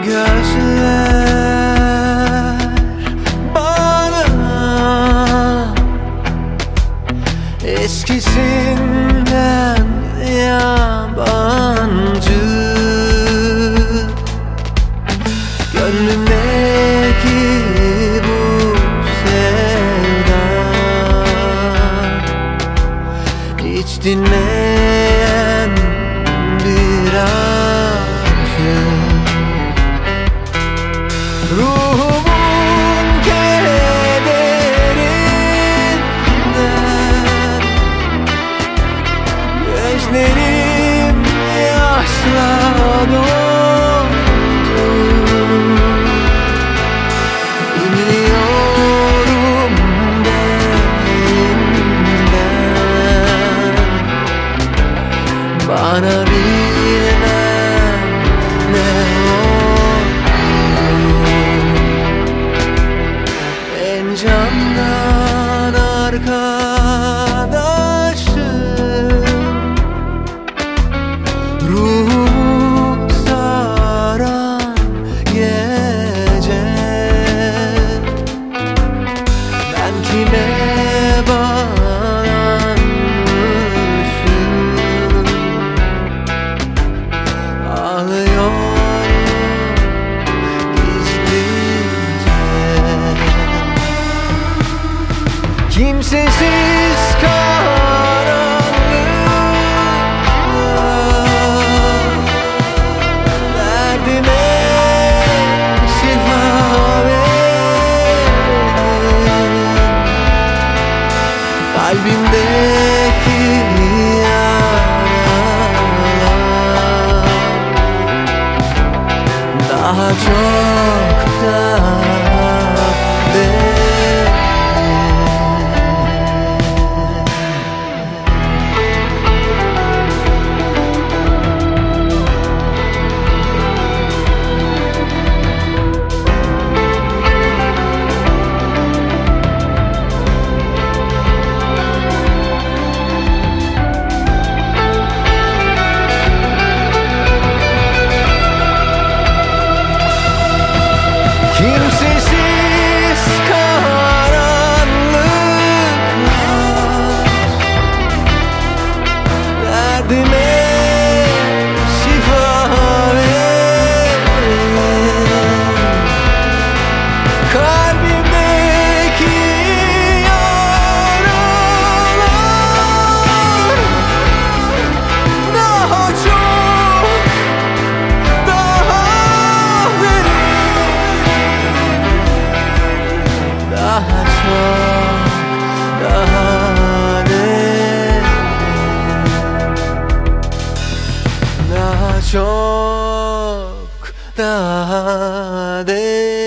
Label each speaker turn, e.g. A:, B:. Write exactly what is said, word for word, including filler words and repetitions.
A: gözler bana eskisinden yabancı. Gönlümdeki bu sevda hiç dinmeyen bir acı. Ruhumun kederinden gözlerim yaşla doldu. İnliyorum derinden, bana bilmem ne oldu. En candan arkadaşım, ruhumu saran gece. Ben kime bağlanmışım, ağlıyorum gizlice. Kimsesiz karanlıkta derdime şifa ver. Kalbimdeki yaralar daha çok da derin. Kimsesiz karanlıklar derdime şifa ver. Kalbimdeki yaralar daha çok, daha daha çok, daha derin, daha çok, daha derin.